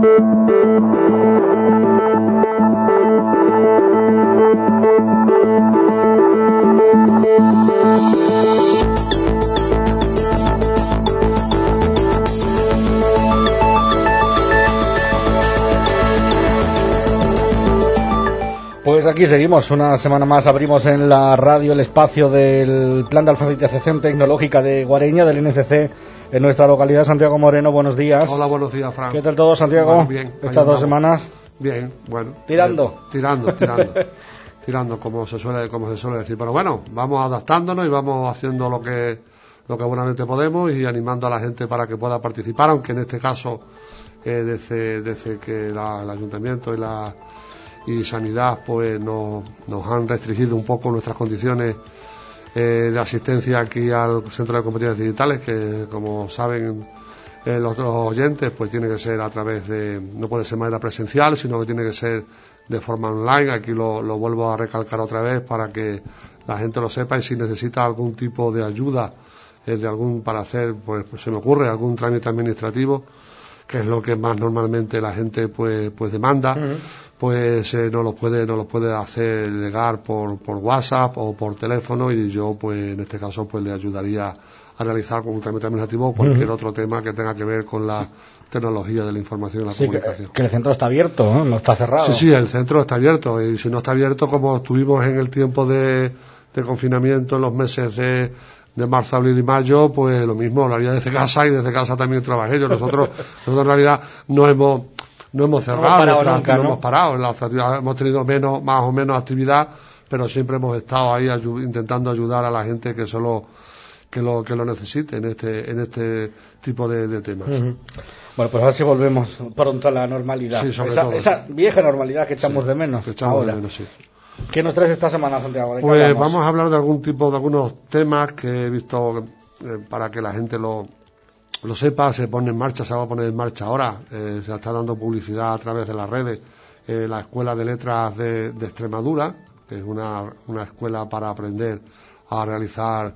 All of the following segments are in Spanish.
Pues aquí seguimos, una semana más abrimos en la radio el espacio del Plan de Alfabetización Tecnológica de Guareña, del NCC, en nuestra localidad. Santiago Moreno, buenos días. Hola, buenos días, Fran. ¿Qué tal todo, Santiago? Bueno, bien. Estas 2 semanas. Bien, bueno. ¿Tirando? Tirando, como se suele decir. Pero bueno, vamos adaptándonos y vamos haciendo lo que buenamente podemos y animando a la gente para que pueda participar, aunque en este caso, desde que el Ayuntamiento y Sanidad pues nos han restringido un poco nuestras condiciones de asistencia aquí al Centro de Competencias Digitales, que como saben los otros oyentes, pues tiene que ser a través no puede ser de manera presencial, sino que tiene que ser de forma online. Aquí lo vuelvo a recalcar otra vez para que la gente lo sepa, y si necesita algún tipo de ayuda para hacer, pues se me ocurre algún trámite administrativo, que es lo que más normalmente la gente pues demanda. Pues nos lo puede hacer llegar por WhatsApp o por teléfono, y yo pues en este caso pues le ayudaría a realizar con un trámite administrativo o cualquier otro tema que tenga que ver con la tecnología de la información y la comunicación. Que el centro está abierto, ¿no? No está cerrado. Sí, el centro está abierto, y si no está abierto, como estuvimos en el tiempo de confinamiento en los meses de marzo, abril y mayo, pues lo mismo, lo haría desde casa, y desde casa también trabajé yo. Nosotros en realidad no hemos cerrado, no hemos parado. Hemos tenido más o menos actividad, pero siempre hemos estado ahí intentando ayudar a la gente que lo necesite en este tipo de temas. Bueno, pues a ver si volvemos pronto a la normalidad. Sí, esa vieja normalidad que echamos de menos. Sí. ¿Qué nos traes esta semana, Santiago? Pues vamos a hablar de algunos temas que he visto para que la gente lo sepa. Se va a poner en marcha ahora. Se está dando publicidad a través de las redes. La Escuela de Letras de Extremadura, que es una escuela para aprender a realizar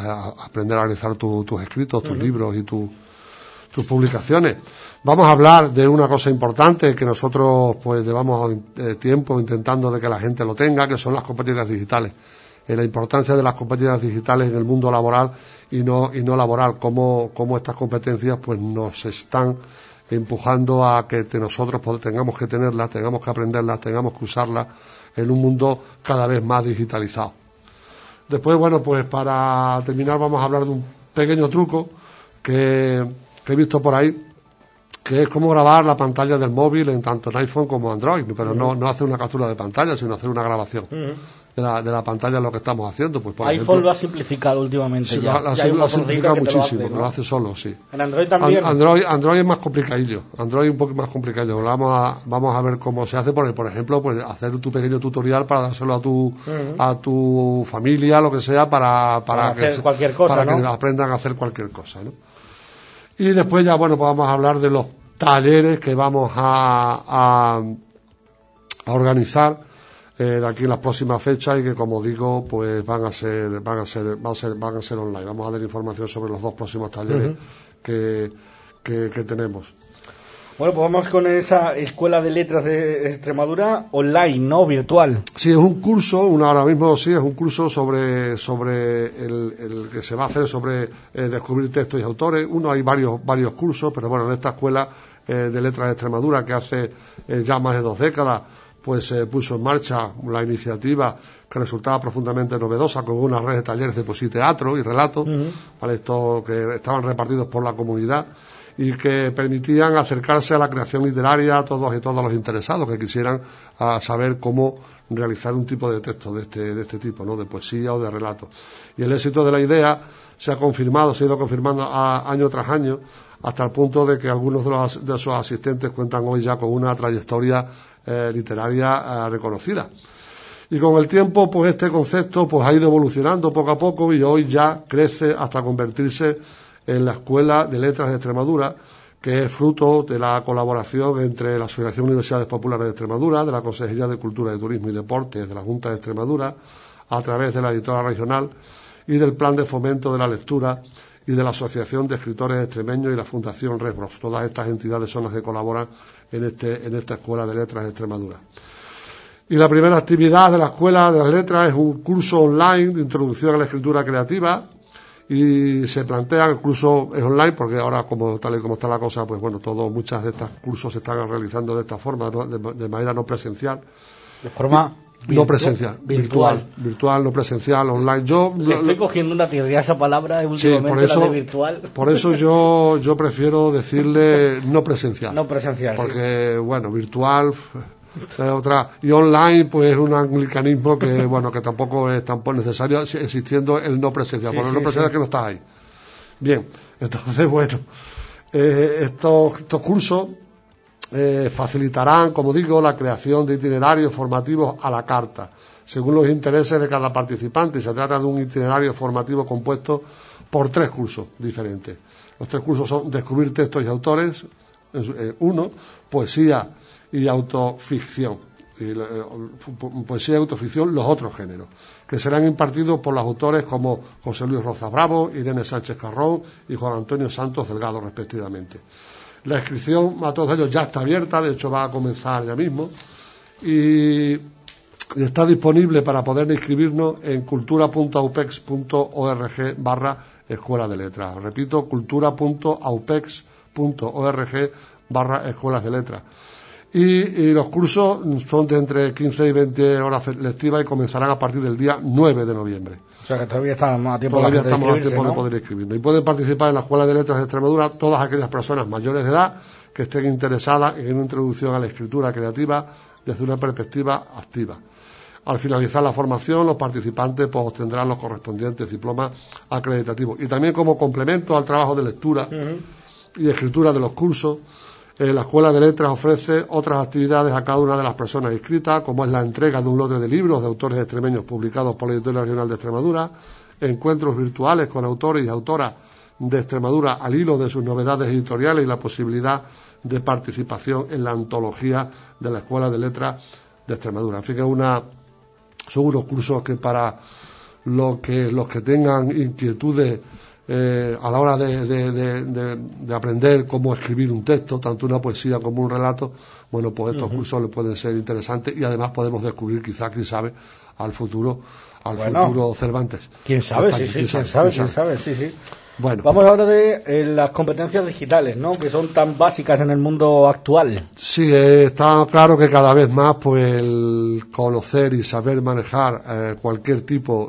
tus escritos, tus libros y tus publicaciones. Vamos a hablar de una cosa importante que nosotros pues llevamos tiempo intentando de que la gente lo tenga, que son las competencias digitales. La importancia de las competencias digitales en el mundo laboral y no laboral, cómo estas competencias pues nos están empujando a que nosotros tengamos que tenerlas, tengamos que aprenderlas, tengamos que usarlas en un mundo cada vez más digitalizado. Después, bueno, pues para terminar vamos a hablar de un pequeño truco que he visto por ahí, que es cómo grabar la pantalla del móvil en tanto en iPhone como Android, pero no hacer una captura de pantalla, sino hacer una grabación de la pantalla de lo que estamos haciendo. Pues por iPhone ejemplo, lo ha simplificado últimamente. Sí, ya lo ha simplificado muchísimo, lo hace solo, sí. En Android también. Android es más complicadillo, Android un poco más complicadillo. Vamos a ver cómo se hace, por ejemplo, pues hacer tu pequeño tutorial para dárselo a tu familia, lo que sea, para hacer cualquier cosa, para que aprendan a hacer cualquier cosa, ¿no? Y después ya, bueno, pues vamos a hablar de los talleres que vamos a organizar de aquí en las próximas fechas, y que, como digo, pues van a ser online. Vamos a dar información sobre los 2 próximos talleres que tenemos. Bueno, pues vamos con esa Escuela de Letras de Extremadura online, ¿no? Virtual. Sí, es un curso, ahora mismo sí, es un curso sobre el que se va a hacer sobre descubrir textos y autores. Hay varios cursos, pero bueno, en esta Escuela de Letras de Extremadura, que hace ya más de 2 décadas, pues se puso en marcha la iniciativa, que resultaba profundamente novedosa, con una red de talleres de poesía y teatro y relato, para estos que estaban repartidos por la comunidad, y que permitían acercarse a la creación literaria a todos y todas los interesados que quisieran saber cómo realizar un tipo de texto de este tipo, ¿no? De poesía o de relato. Y el éxito de la idea se ha ido confirmando año tras año, hasta el punto de que algunos de esos asistentes cuentan hoy ya con una trayectoria literaria reconocida. Y con el tiempo, pues este concepto pues ha ido evolucionando poco a poco, y hoy ya crece hasta convertirse en la Escuela de Letras de Extremadura, que es fruto de la colaboración entre la Asociación de Universidades Populares de Extremadura, de la Consejería de Cultura, de Turismo y Deportes de la Junta de Extremadura, a través de la editora regional, y del Plan de Fomento de la Lectura y de la Asociación de Escritores Extremeños y la Fundación Resbros. Todas estas entidades son las que colaboran en esta Escuela de Letras de Extremadura. Y la primera actividad de la Escuela de las Letras es un curso online de introducción a la escritura creativa, y se plantea, el curso es online porque ahora tal y como está la cosa, pues bueno, muchas de estos cursos se están realizando de esta forma, ¿no? de manera no presencial. De forma no presencial, virtual, no presencial, online. Yo le estoy cogiendo una tirria a esa palabra últimamente, sí, por eso, la de virtual. Por eso yo prefiero decirle no presencial. No presencial, porque sí. Bueno, virtual otra, y online pues es un anglicanismo que bueno, que tampoco es necesario, existiendo el no presencial. Sí, por el no presencial, sí. Que no está ahí. Bien, entonces bueno, estos cursos facilitarán, como digo, la creación de itinerarios formativos a la carta, según los intereses de cada participante. Se trata de un itinerario formativo compuesto por 3 cursos diferentes. Los 3 cursos son descubrir textos y autores, 1, poesía y autoficción, poesía y autoficción, los otros géneros, que serán impartidos por los autores como José Luis Rozas Bravo, Irene Sánchez Carrón y Juan Antonio Santos Delgado, respectivamente. La inscripción a todos ellos ya está abierta, de hecho va a comenzar ya mismo, y está disponible para poder inscribirnos en cultura.aupex.org/escuela de letras. Repito, cultura.aupex.org/escuelas de letras. Y los cursos son de entre 15 y 20 horas lectivas y comenzarán a partir del día 9 de noviembre. O sea que todavía estamos a tiempo, de poder inscribirnos. Y pueden participar en la Escuela de Letras de Extremadura todas aquellas personas mayores de edad que estén interesadas en una introducción a la escritura creativa desde una perspectiva activa. Al finalizar la formación, los participantes pues obtendrán los correspondientes diplomas acreditativos. Y también como complemento al trabajo de lectura y escritura de los cursos, la Escuela de Letras ofrece otras actividades a cada una de las personas inscritas, como es la entrega de un lote de libros de autores extremeños publicados por la Editorial Regional de Extremadura, encuentros virtuales con autores y autoras de Extremadura al hilo de sus novedades editoriales y la posibilidad de participación en la antología de la Escuela de Letras de Extremadura. En fin, son unos cursos que para los que tengan inquietudes a la hora de aprender cómo escribir un texto, tanto una poesía como un relato, bueno, pues estos cursos les pueden ser interesantes y además podemos descubrir, quizá, quién sabe, al futuro Cervantes. ¿Quién sabe? ¿Quién sabe? Sí. Bueno. Vamos ahora de las competencias digitales, ¿no? Que son tan básicas en el mundo actual. Sí, está claro que cada vez más pues el conocer y saber manejar cualquier tipo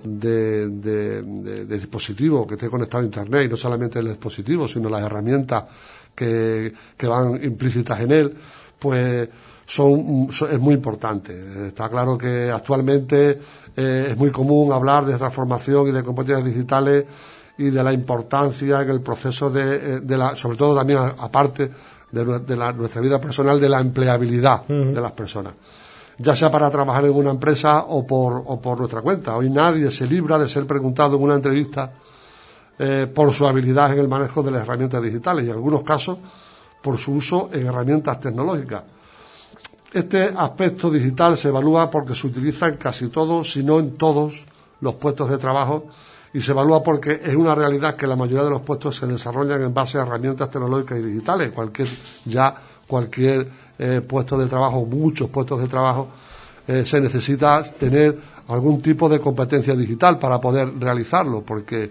de dispositivo que esté conectado a Internet, y no solamente el dispositivo, sino las herramientas que van implícitas en él, pues es muy importante. Está claro que actualmente es muy común hablar de transformación y de competencias digitales y de la importancia en el proceso sobre todo también aparte de nuestra vida personal, de la empleabilidad de las personas, ya sea para trabajar en una empresa o por nuestra cuenta. Hoy nadie se libra de ser preguntado en una entrevista por su habilidad en el manejo de las herramientas digitales y en algunos casos por su uso en herramientas tecnológicas. Este aspecto digital se evalúa porque se utiliza en casi todos, si no en todos, los puestos de trabajo, y se evalúa porque es una realidad que la mayoría de los puestos se desarrollan en base a herramientas tecnológicas y digitales. Cualquier puesto de trabajo, muchos puestos de trabajo, se necesita tener algún tipo de competencia digital para poder realizarlo, porque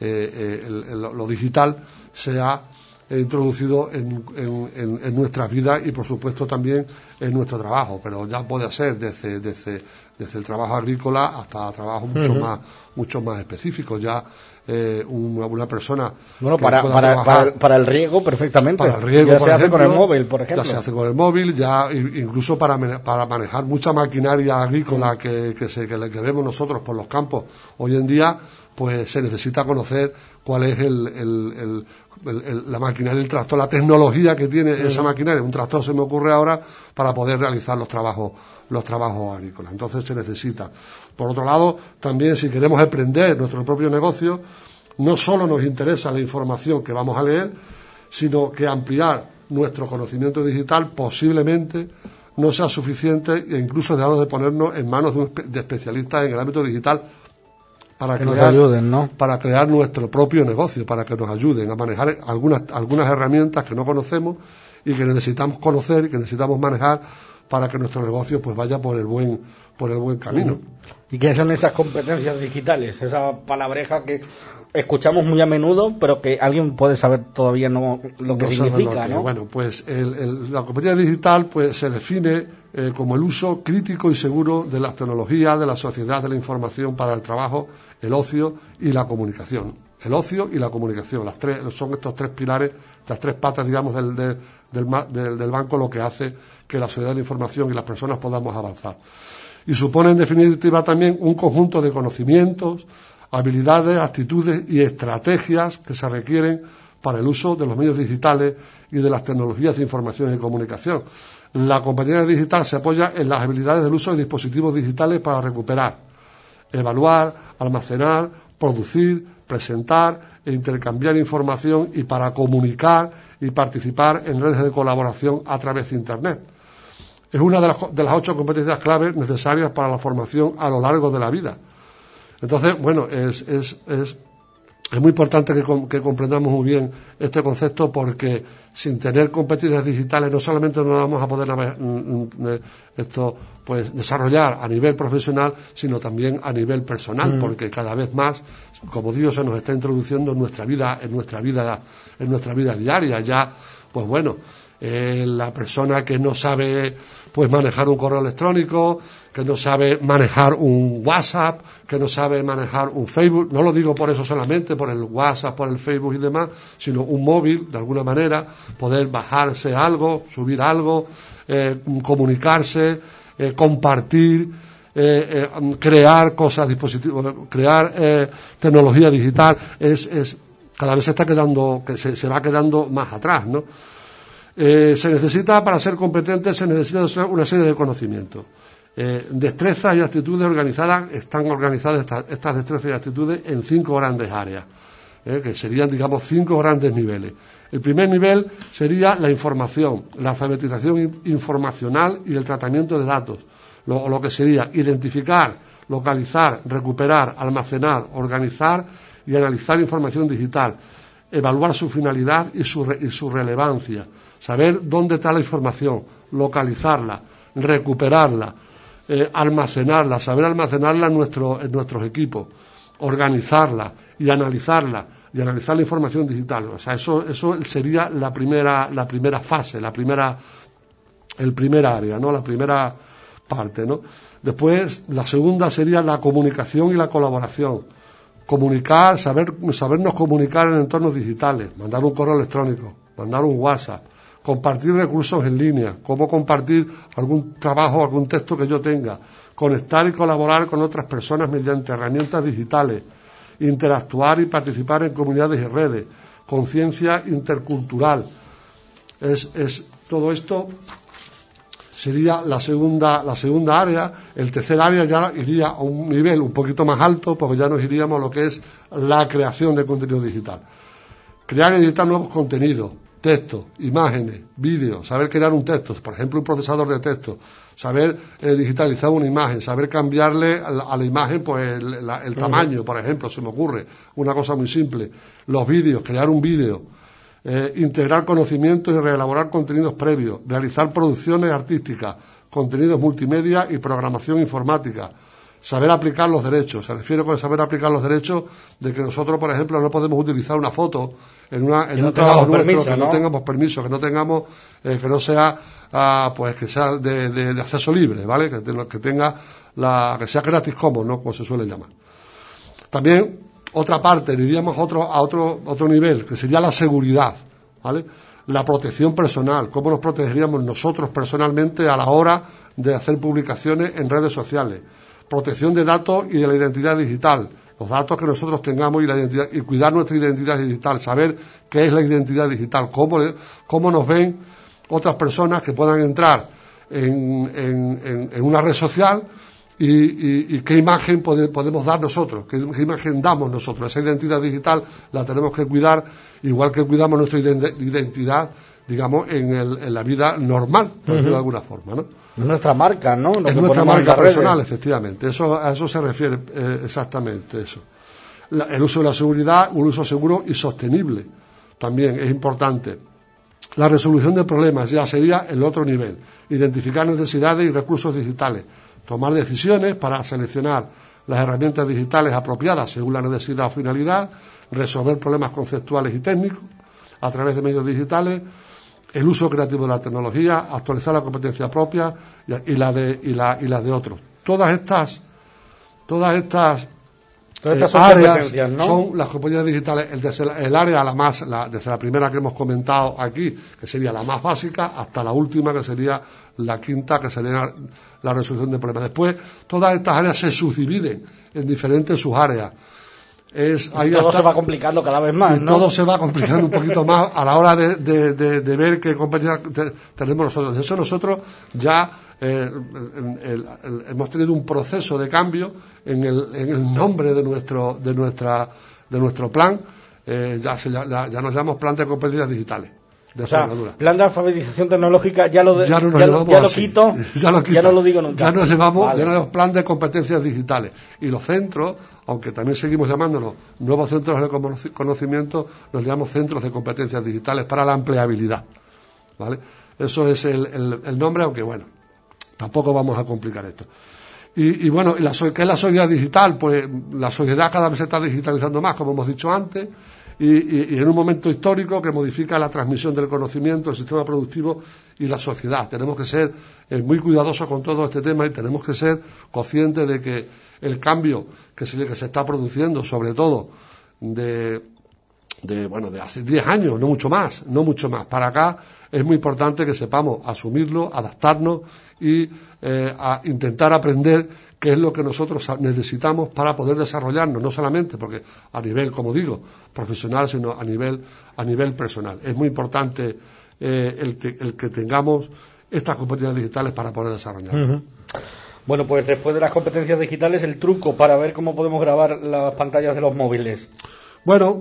lo digital se ha introducido en nuestras vidas y por supuesto también en nuestro trabajo, pero ya puede ser desde el trabajo agrícola hasta trabajos mucho más específicos. Ya una persona para el riego perfectamente, para el riego, ya se hace con el móvil, por ejemplo, ya se hace con el móvil, ya incluso para manejar mucha maquinaria agrícola que vemos nosotros por los campos hoy en día, pues se necesita conocer cuál es la maquinaria, el tractor, la tecnología que tiene esa maquinaria. Un tractor se me ocurre ahora para poder realizar los trabajos agrícolas. Entonces se necesita. Por otro lado, también si queremos emprender nuestro propio negocio, no solo nos interesa la información que vamos a leer, sino que ampliar nuestro conocimiento digital posiblemente no sea suficiente e incluso debamos de ponernos en manos de especialistas en el ámbito digital para que nos ayuden, ¿no? Para crear nuestro propio negocio, para que nos ayuden a manejar algunas herramientas que no conocemos y que necesitamos conocer y que necesitamos manejar para que nuestro negocio pues vaya por el buen camino. ¿Y qué son esas competencias digitales? Esa palabreja que escuchamos muy a menudo, pero que alguien puede saber todavía no lo que significa, ¿no? Bueno, pues la competencia digital pues se define como el uso crítico y seguro de las tecnologías, de la sociedad, de la información para el trabajo, el ocio y la comunicación. El ocio y la comunicación, son estos tres pilares, estas tres patas, digamos, del banco, lo que hace que la sociedad de la información y las personas podamos avanzar. Y supone, en definitiva, también un conjunto de conocimientos, habilidades, actitudes y estrategias que se requieren para el uso de los medios digitales y de las tecnologías de información y comunicación. La competencia digital se apoya en las habilidades del uso de dispositivos digitales para recuperar, evaluar, almacenar, producir, presentar e intercambiar información y para comunicar y participar en redes de colaboración a través de Internet. Es una de las 8 competencias claves necesarias para la formación a lo largo de la vida. Entonces, bueno, es muy importante que comprendamos muy bien este concepto, porque sin tener competencias digitales no solamente no vamos a poder desarrollar a nivel profesional, sino también a nivel personal, porque cada vez más, como digo, se nos está introduciendo en nuestra vida diaria. Ya, pues bueno, la persona que no sabe pues manejar un correo electrónico, que no sabe manejar un WhatsApp, que no sabe manejar un Facebook, no lo digo por eso solamente, por el WhatsApp, por el Facebook y demás, sino un móvil, de alguna manera, poder bajarse algo, subir algo, comunicarse, compartir, crear cosas, dispositivos, crear tecnología digital, cada vez se va quedando más atrás, ¿no? Para ser competente se necesita una serie de conocimientos, destrezas y actitudes organizadas. Están organizadas estas destrezas y actitudes en 5 grandes áreas, que serían, digamos, 5 grandes niveles. El primer nivel sería la información, la alfabetización informacional y el tratamiento de datos, lo que sería identificar, localizar, recuperar, almacenar, organizar y analizar información digital, evaluar su finalidad y su relevancia, saber dónde está la información, localizarla, recuperarla, almacenarla, saber almacenarla en nuestros equipos, organizarla y analizar la información digital. O sea, eso sería la primera fase, el primer área, ¿no? La primera parte, ¿no? Después, la segunda sería la comunicación y la colaboración. Comunicar, sabernos comunicar en entornos digitales, mandar un correo electrónico, mandar un WhatsApp, compartir recursos en línea, cómo compartir algún trabajo, algún texto que yo tenga, conectar y colaborar con otras personas mediante herramientas digitales, interactuar y participar en comunidades y redes, conciencia intercultural. Todo esto sería la segunda área. El tercer área ya iría a un nivel un poquito más alto, porque ya nos iríamos a lo que es la creación de contenido digital. Crear y editar nuevos contenidos, textos, imágenes, vídeos, saber crear un texto, por ejemplo un procesador de texto, saber digitalizar una imagen, saber cambiarle a la imagen pues el tamaño, por ejemplo, se me ocurre una cosa muy simple. Los vídeos, crear un vídeo, integrar conocimientos y reelaborar contenidos previos, realizar producciones artísticas, contenidos multimedia y programación informática. Saber aplicar los derechos. Se refiere con saber aplicar los derechos de que nosotros, por ejemplo, no podemos utilizar una foto en un trabajo nuestro, que no tengamos permiso, que no tengamos, que no sea, pues que sea de acceso libre, ¿vale? Que tenga que sea Creative Commons, ¿no? Como se suele llamar. También, otra parte, iríamos a otro nivel, que sería la seguridad, ¿vale? La protección personal, cómo nos protegeríamos nosotros personalmente a la hora de hacer publicaciones en redes sociales. Protección de datos y de la identidad digital, los datos que nosotros tengamos y cuidar nuestra identidad digital, saber qué es la identidad digital, cómo nos ven otras personas que puedan entrar en una red social y qué imagen podemos dar nosotros, qué imagen damos nosotros. Esa identidad digital la tenemos que cuidar, igual que cuidamos nuestra identidad digamos, en la vida normal, por decirlo de alguna forma, ¿no? Es nuestra marca, ¿no? Es nuestra marca personal, efectivamente. A eso se refiere exactamente eso. El uso de la seguridad, un uso seguro y sostenible, también es importante. La resolución de problemas ya sería el otro nivel. Identificar necesidades y recursos digitales. Tomar decisiones para seleccionar las herramientas digitales apropiadas según la necesidad o finalidad. Resolver problemas conceptuales y técnicos a través de medios digitales. El uso creativo de la tecnología. Actualizar la competencia propia y la de otros. Todas estas son áreas, ¿no? son las competencias digitales, el área desde la primera que hemos comentado aquí, que sería la más básica, hasta la última, que sería la quinta, que sería la resolución de problemas. Después, todas estas áreas se subdividen en diferentes subáreas. Todo se va complicando cada vez más, ¿no? Todo se va complicando un poquito más a la hora de ver qué competencias tenemos nosotros. De hecho, nosotros ya hemos tenido un proceso de cambio en el nombre de nuestro plan. Ya nos llamamos Plan de Competencias Digitales. Plan de alfabetización tecnológica, ya lo quito, ya no lo digo nunca. Ya nos llamamos Plan de Competencias Digitales. Y los centros, aunque también seguimos llamándolos nuevos centros de conocimiento, los llamamos centros de competencias digitales para la empleabilidad, ¿vale? Eso es el nombre, aunque bueno, tampoco vamos a complicar esto. Y bueno, ¿qué es la sociedad digital? Pues la sociedad cada vez se está digitalizando más, como hemos dicho antes, y en un momento histórico que modifica la transmisión del conocimiento, el sistema productivo y la sociedad. Tenemos que ser muy cuidadosos con todo este tema y tenemos que ser conscientes de que el cambio que se está produciendo, sobre todo de hace 10 años, no mucho más, para acá, es muy importante que sepamos asumirlo, adaptarnos y a intentar aprender qué es lo que nosotros necesitamos para poder desarrollarnos, no solamente porque a nivel, como digo, profesional, sino a nivel personal. Es muy importante el que tengamos estas competencias digitales para poder desarrollarnos. Bueno, pues después de las competencias digitales, el truco para ver cómo podemos grabar las pantallas de los móviles. Bueno,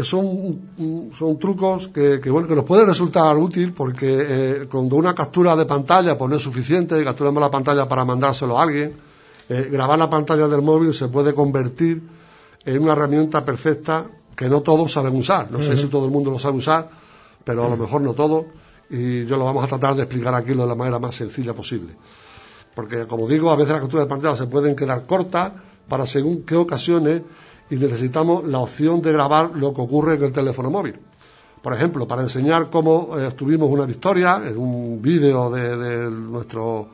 son trucos que nos pueden resultar útil porque cuando una captura de pantalla pues no es suficiente, capturamos la pantalla para mandárselo a alguien, grabar la pantalla del móvil se puede convertir en una herramienta perfecta que no todos saben usar. No sé si todo el mundo lo sabe usar, pero a lo mejor no todo, y yo lo vamos a tratar de explicar aquí de la manera más sencilla posible. Porque, como digo, a veces las capturas de pantalla se pueden quedar cortas para según qué ocasiones y necesitamos la opción de grabar lo que ocurre en el teléfono móvil. Por ejemplo, para enseñar cómo obtuvimos una victoria en un vídeo de nuestro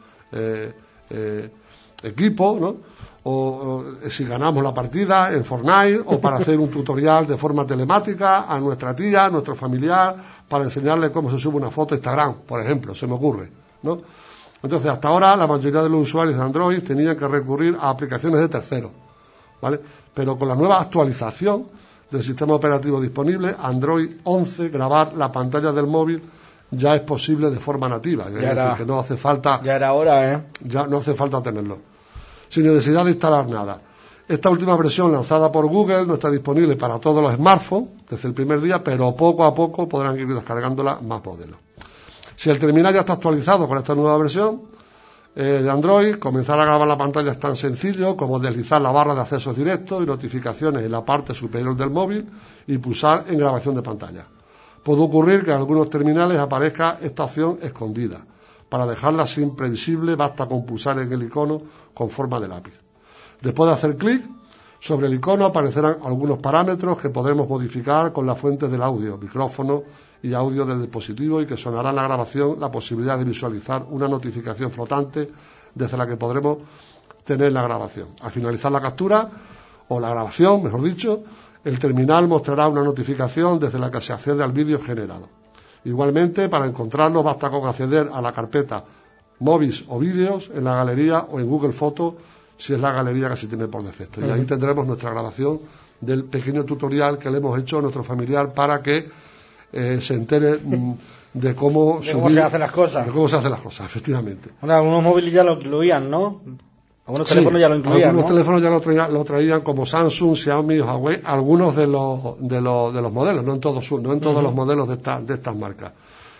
equipo, ¿no? O si ganamos la partida en Fortnite, o para hacer un tutorial de forma telemática a nuestra tía, a nuestro familiar, para enseñarle cómo se sube una foto a Instagram, por ejemplo, se me ocurre, ¿no? Entonces, hasta ahora la mayoría de los usuarios de Android tenían que recurrir a aplicaciones de terceros, ¿vale? Pero con la nueva actualización del sistema operativo disponible, Android 11, grabar la pantalla del móvil ya es posible de forma nativa. Es decir, que no hace falta... Ya era hora, Ya no hace falta tenerlo. Sin necesidad de instalar nada. Esta última versión lanzada por Google no está disponible para todos los smartphones desde el primer día, pero poco a poco podrán ir descargándola más modelos. Si el terminal ya está actualizado con esta nueva versión de Android, comenzar a grabar la pantalla es tan sencillo como deslizar la barra de accesos directos y notificaciones en la parte superior del móvil y pulsar en grabación de pantalla. Puede ocurrir que en algunos terminales aparezca esta opción escondida. Para dejarla siempre visible basta con pulsar en el icono con forma de lápiz. Después de hacer clic sobre el icono aparecerán algunos parámetros que podremos modificar con la fuente del audio, micrófono y audio del dispositivo, y que sonará en la grabación la posibilidad de visualizar una notificación flotante desde la que podremos tener la grabación. Al finalizar la captura o la grabación, mejor dicho, el terminal mostrará una notificación desde la que se accede al vídeo generado. Igualmente, para encontrarlo basta con acceder a la carpeta Movies o Vídeos en la galería o en Google Fotos, si es la galería que se tiene por defecto. Y ahí tendremos nuestra grabación del pequeño tutorial que le hemos hecho a nuestro familiar para que se entere de cómo se hacen las cosas. De cómo se hacen las cosas, efectivamente. Bueno, algunos móviles ya lo incluían, ¿no? Algunos teléfonos ya lo incluían, algunos ¿no? teléfonos ya lo traían como Samsung, Xiaomi, Huawei, algunos de los modelos, no en todos los modelos de estas marcas.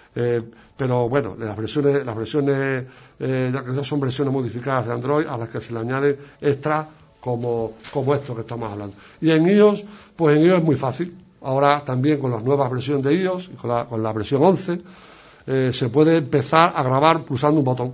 Pero bueno, las versiones ya que son versiones modificadas de Android a las que se le añade extras como esto que estamos hablando. Y en iOS, pues en iOS es muy fácil. Ahora también con las nuevas versiones de iOS, y con la versión 11, se puede empezar a grabar pulsando un botón.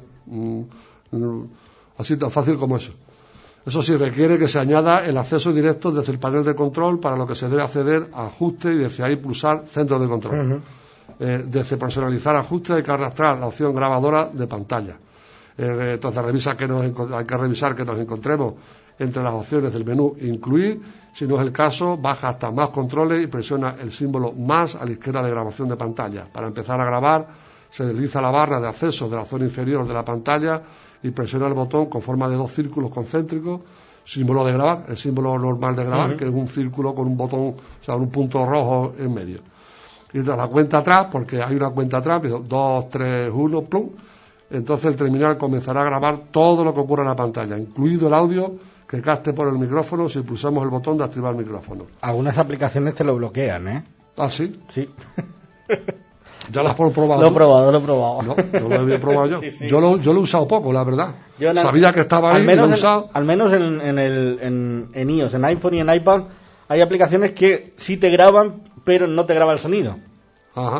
Así tan fácil como eso. Eso sí, requiere que se añada el acceso directo desde el panel de control, para lo que se debe acceder a ajuste y desde ahí pulsar centro de control. Desde personalizar ajuste hay que arrastrar la opción grabadora de pantalla. Entonces hay que revisar que nos encontremos entre las opciones del menú incluir. Si no es el caso, baja hasta más controles y presiona el símbolo más a la izquierda de grabación de pantalla. Para empezar a grabar, se desliza la barra de acceso de la zona inferior de la pantalla y presiona el botón con forma de 2 círculos concéntricos, símbolo de grabar, el símbolo normal de grabar, que es un círculo con un botón, o sea, un punto rojo en medio. Y tras la cuenta atrás, porque hay una cuenta atrás, 2, 3, 1, plum, entonces el terminal comenzará a grabar todo lo que ocurra en la pantalla, incluido el audio que capte por el micrófono si pulsamos el botón de activar el micrófono. Algunas aplicaciones te lo bloquean, ¿eh? ¿Ah, sí? Sí. ¿Ya las has probado? Lo he probado. No, no lo había probado yo. Sí. Yo lo he usado poco, la verdad. Sabía que estaba ahí y lo he usado. Al menos en iOS, en iPhone y en iPad, hay aplicaciones que sí te graban, pero no te graba el sonido. Ajá.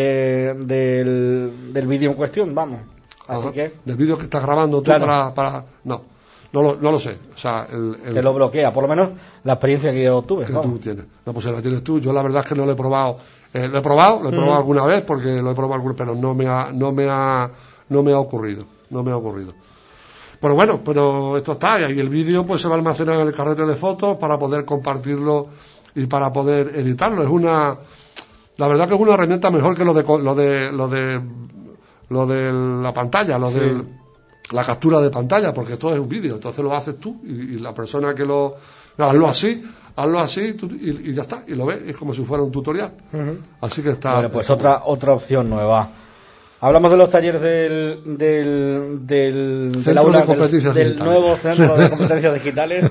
Del vídeo en cuestión, vamos. Así que... Del vídeo que estás grabando tú, claro. No lo sé. O sea, te lo bloquea, por lo menos la experiencia que yo tuve. Que tú tienes. No, pues la tienes tú. Yo la verdad es que no lo he probado. Lo he probado alguna vez, porque lo he probado pero no me ha ocurrido. Pero esto está, y el vídeo pues se va a almacenar en el carrete de fotos para poder compartirlo y para poder editarlo. La verdad que es una herramienta mejor que lo de la pantalla, la captura de pantalla, porque todo es un vídeo, entonces lo haces tú y la persona que hazlo así y ya está, y lo ves, es como si fuera un tutorial. Así que está. Bueno, pues otra opción nueva. Hablamos de los talleres del nuevo centro de competencias digitales.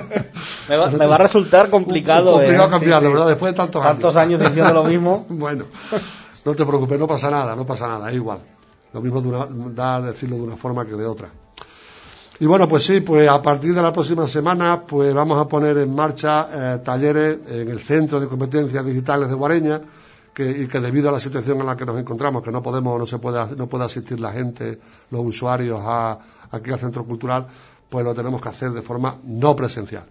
me va a resultar complicado. Complicado cambiarlo, ¿verdad? Después de tantos años diciendo lo mismo. Bueno, no te preocupes, no pasa nada, es igual. Lo mismo da decirlo de una forma que de otra. Y bueno, pues sí, pues a partir de la próxima semana pues vamos a poner en marcha talleres en el Centro de Competencias Digitales de Guareña, y que debido a la situación en la que nos encontramos, que no puede asistir la gente, los usuarios aquí al Centro Cultural, pues lo tenemos que hacer de forma no presencial.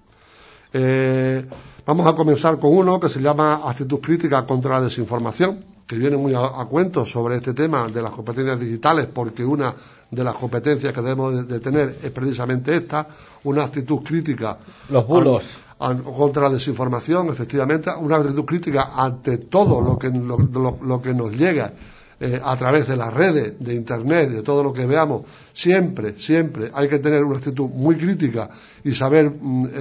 Vamos a comenzar con uno que se llama Actitud Crítica contra la Desinformación, que viene muy a cuento sobre este tema de las competencias digitales, porque una de las competencias que debemos de tener es precisamente esta, una actitud crítica. Los bulos. Contra la desinformación, efectivamente, una actitud crítica ante todo lo que nos llega a través de las redes, de Internet, de todo lo que veamos. Siempre hay que tener una actitud muy crítica y saber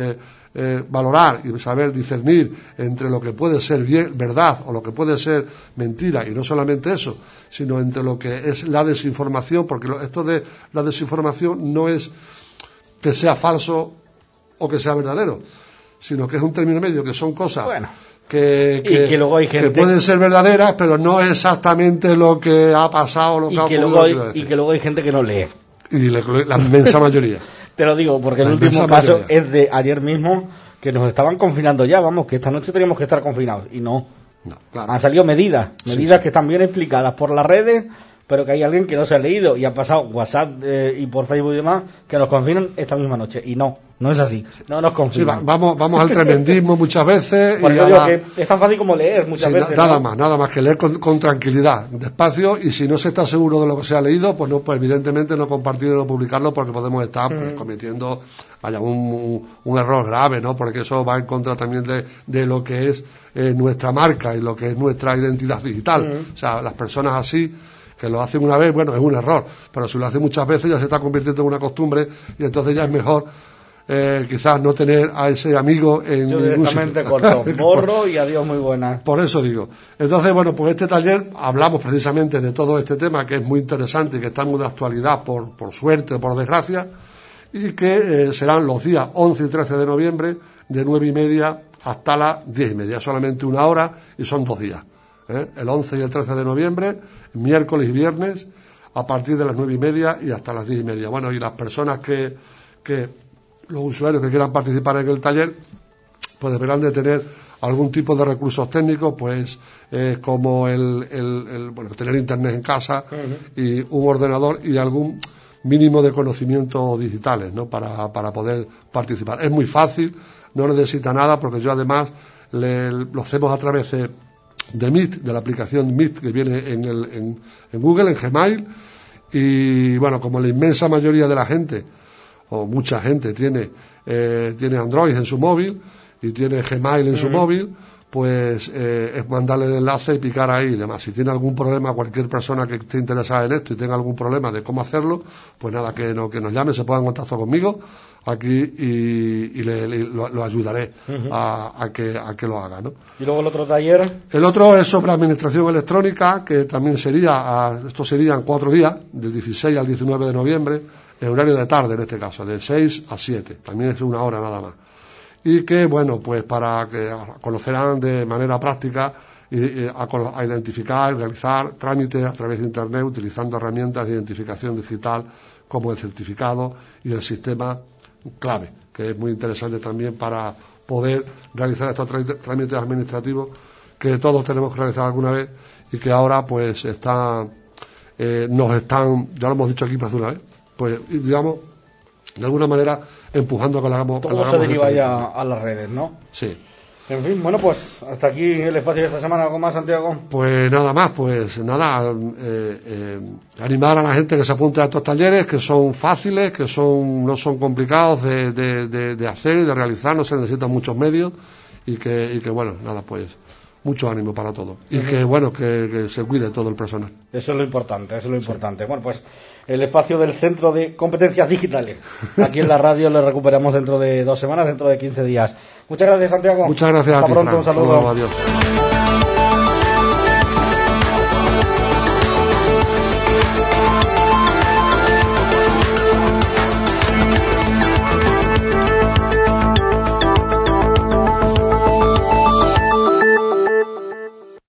valorar y saber discernir entre lo que puede ser verdad o lo que puede ser mentira, y no solamente eso, sino entre lo que es la desinformación, porque esto de la desinformación no es que sea falso o que sea verdadero, sino que es un término medio, que son cosas que luego hay gente, que pueden ser verdaderas, pero no es exactamente lo que ha pasado, lo que ha ocurrido. Y que luego hay gente que no lee. Y la inmensa mayoría. Te lo digo, porque el último caso es de ayer mismo, que nos estaban confinando ya, vamos, que esta noche teníamos que estar confinados, y no. Claro. Han salido medidas que están bien explicadas por las redes, pero que hay alguien que no se ha leído, y ha pasado WhatsApp y por Facebook y demás, que nos confinan esta misma noche, y no es así, no nos confinan. Sí, vamos al tremendismo muchas veces. Por eso digo que es tan fácil como leer muchas veces. Nada más que leer con tranquilidad, despacio, y si no se está seguro de lo que se ha leído, pues evidentemente no compartirlo o publicarlo, porque podemos estar cometiendo un error grave, ¿no? Porque eso va en contra también de lo que es nuestra marca y lo que es nuestra identidad digital. O sea, las personas así, que lo hacen una vez, bueno, es un error, pero si lo hacen muchas veces ya se está convirtiendo en una costumbre, y entonces ya es mejor quizás no tener a ese amigo en yo ningún directamente corto, borro y adiós, muy buena. Por eso digo. Entonces, bueno, pues este taller hablamos precisamente de todo este tema, que es muy interesante y que está muy de actualidad, por suerte o por desgracia, y que serán los días 11 y 13 de noviembre, de 9:30 hasta las 10:30, solamente una hora, y son 2 días. el 11 y el 13 de noviembre, miércoles y viernes, a partir de las 9:30 y hasta las 10:30. Bueno, y las personas los usuarios que quieran participar en el taller, pues deberán de tener algún tipo de recursos técnicos, pues como bueno, tener internet en casa y un ordenador y algún mínimo de conocimientos digitales, ¿no? Para poder participar. Es muy fácil, no necesita nada, porque yo además lo hacemos a través de Meet, de la aplicación Meet que viene en Google, en Gmail, y bueno, como la inmensa mayoría de la gente, o mucha gente tiene Android en su móvil y tiene Gmail en su móvil, pues es mandarle el enlace y picar ahí y demás. Si tiene algún problema, cualquier persona que esté interesada en esto y tenga algún problema de cómo hacerlo, pues nada, que nos llame, se ponga en contacto conmigo aquí y lo ayudaré a que lo haga, ¿no? ¿Y luego el otro taller? El otro es sobre administración electrónica, que también esto serían 4 días, del 16 al 19 de noviembre, en horario de tarde en este caso, de 6 a 7, también es 1 hora nada más. Y que, bueno, pues para que conocerán de manera práctica a identificar y realizar trámites a través de Internet utilizando herramientas de identificación digital como el certificado y el sistema clave, que es muy interesante también para poder realizar estos trámites administrativos que todos tenemos que realizar alguna vez y que ahora pues ya lo hemos dicho aquí más de una vez, pues digamos, de alguna manera empujando a que lo hagamos. Todo se deriva ya a las redes, ¿no? Sí. En fin, bueno, pues hasta aquí el espacio de esta semana. ¿Algo más, Santiago? Pues nada más, animar a la gente que se apunte a estos talleres, que son fáciles, que no son complicados de hacer y de realizar, no se necesitan muchos medios y que bueno, nada, pues mucho ánimo para todos y que bueno, que se cuide todo el personal. Eso es lo importante, Sí. Bueno, pues el espacio del Centro de Competencias Digitales. Aquí en la radio lo recuperamos dentro de 2 semanas, dentro de 15 días. Muchas gracias, Santiago. Muchas gracias. Hasta pronto, un saludo. Adiós.